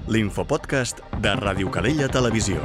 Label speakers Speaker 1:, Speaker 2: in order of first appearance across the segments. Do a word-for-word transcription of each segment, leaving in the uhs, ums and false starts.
Speaker 1: l'infopodcast de Ràdio Calella Televisió.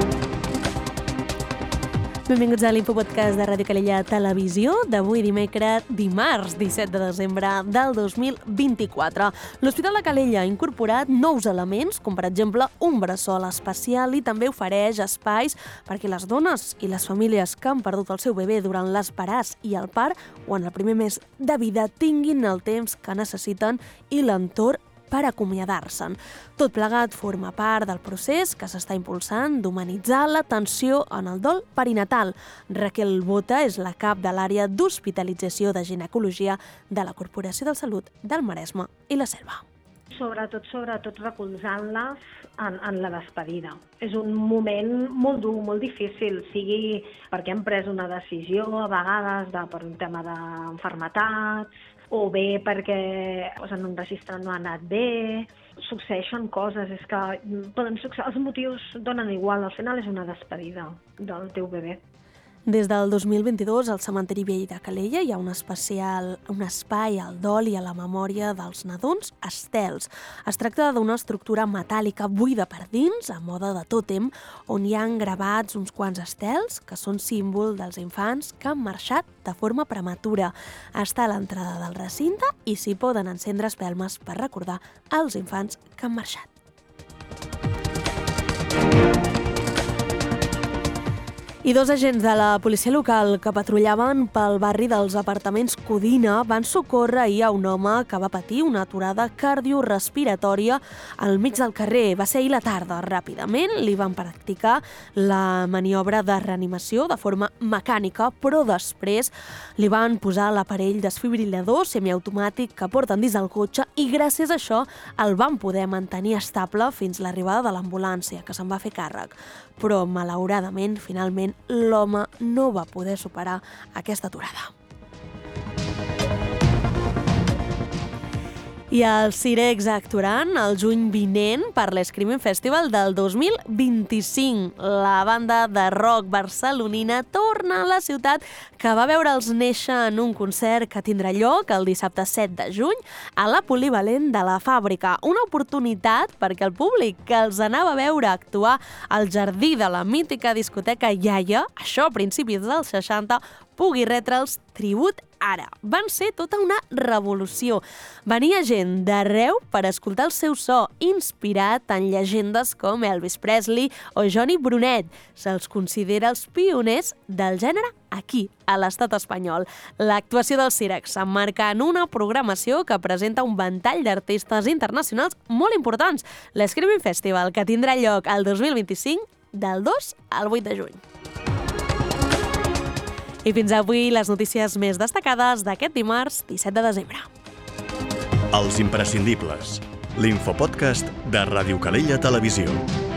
Speaker 2: Benvinguts a l'Infopodcast de Ràdio Calella Televisió d'avui dimecres, dimarts disset de desembre del dos mil vint-i-quatre. L'Hospital de Calella ha incorporat nous elements, com per exemple un bressol especial, i també ofereix espais perquè les dones i les famílies que han perdut el seu bebè durant l'esbaràs i el part o en el primer mes de vida tinguin el temps que necessiten i l'entorn per acomiadar-se'n. Tot plegat forma part del procés que s'està impulsant d'humanitzar l'atenció en el dol perinatal. Raquel Bota és la cap de l'àrea d'hospitalització de ginecologia de la Corporació de Salut del Maresme i la Selva.
Speaker 3: Sobretot, sobretot recolzant-les en, en la despedida. És un moment molt dur, molt difícil, sigui perquè han pres una decisió a vegades de, per un tema d'enfermetats, o bé perquè doncs, en un registre no ha anat bé, succeeixen coses, és que poden succeir, els motius donen igual, al final és una despedida del teu bebè.
Speaker 2: Des del dos mil vint-i-dos, al Cementiri Vell de Calella hi ha un, especial, un espai al dol i a la memòria dels nadons estels. Es tracta d'una estructura metàl·lica buida per dins, a mode de tòtem, on hi han gravats uns quants estels, que són símbol dels infants que han marxat de forma prematura. Està a l'entrada del recinte i s'hi poden encendre espelmes per recordar els infants que han marxat. I dos agents de la policia local que patrullaven pel barri dels apartaments Codina van socórrer ahir a un home que va patir una aturada cardiorespiratòria al mig del carrer. Va ser ahir la tarda. Ràpidament li van practicar la maniobra de reanimació de forma mecànica, però després li van posar l'aparell desfibrilador semiautomàtic que porten dins del cotxe i gràcies a això el van poder mantenir estable fins l'arribada de l'ambulància, que se'n va fer càrrec. Però, malauradament, finalment, l'home no va poder superar aquesta aturada. I el Cirex actuaran el juny vinent per l'Screaming Festival del dos mil vint-i-cinc. La banda de rock barcelonina torna a la ciutat, que va veure'ls néixer en un concert que tindrà lloc el dissabte set de juny a la Polivalent de la Fàbrica. Una oportunitat perquè el públic que els anava a veure actuar al jardí de la mítica discoteca Iaia, això a principis dels seixanta, pugui retre'ls tribut ara. Van ser tota una revolució. Venia gent d'arreu per escoltar el seu so, inspirat en llegendes com Elvis Presley o Johnny Brunet. Se'ls considera els pioners del gènere aquí, a l'estat espanyol. L'actuació del Cirex s'emmarca en una programació que presenta un ventall d'artistes internacionals molt importants. L'Screaming Festival, que tindrà lloc el dos mil vint-i-cinc, del dos al vuit de juny. I fins avui les notícies més destacades d'aquest dimarts disset de desembre.
Speaker 1: Els imprescindibles. L'infopodcast de Ràdio Calella Televisió.